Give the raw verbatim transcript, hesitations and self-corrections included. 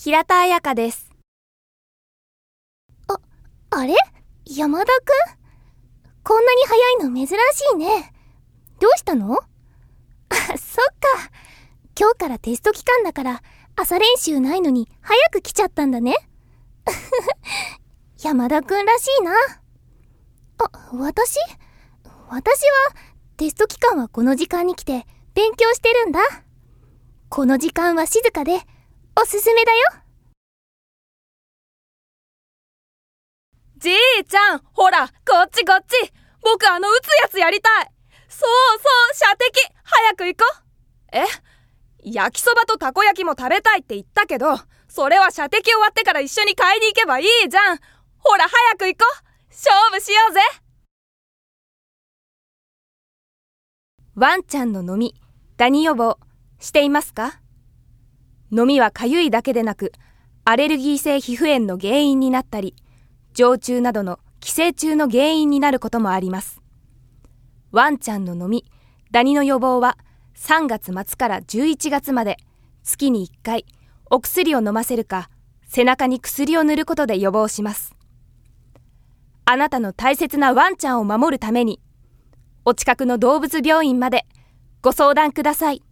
平田彩香です。 あ、あれ？山田くん？こんなに早いの珍しいね。どうしたの？あ、そっか。今日からテスト期間だから朝練習ないのに早く来ちゃったんだね。山田くんらしいな。あ、私？私はテスト期間はこの時間に来て勉強してるんだ。この時間は静かでおすすめだよ。 じいちゃん、ほら、こっちこっち。僕あの撃つやつやりたい。そうそう、射的。早く行こう。え？焼きそばとたこ焼きも食べたいって言ったけど、それは射的終わってから一緒に買いに行けばいいじゃん。ほら、早く行こう。勝負しようぜ。 ワンちゃんの飲み、ダニ予防していますか？飲みはかゆいだけでなく、アレルギー性皮膚炎の原因になったり、常駐などの寄生虫の原因になることもあります。ワンちゃんの飲み、ダニの予防はさんがつ末からじゅういちがつまで月にいっかいお薬を飲ませるか、背中に薬を塗ることで予防します。あなたの大切なワンちゃんを守るために、お近くの動物病院までご相談ください。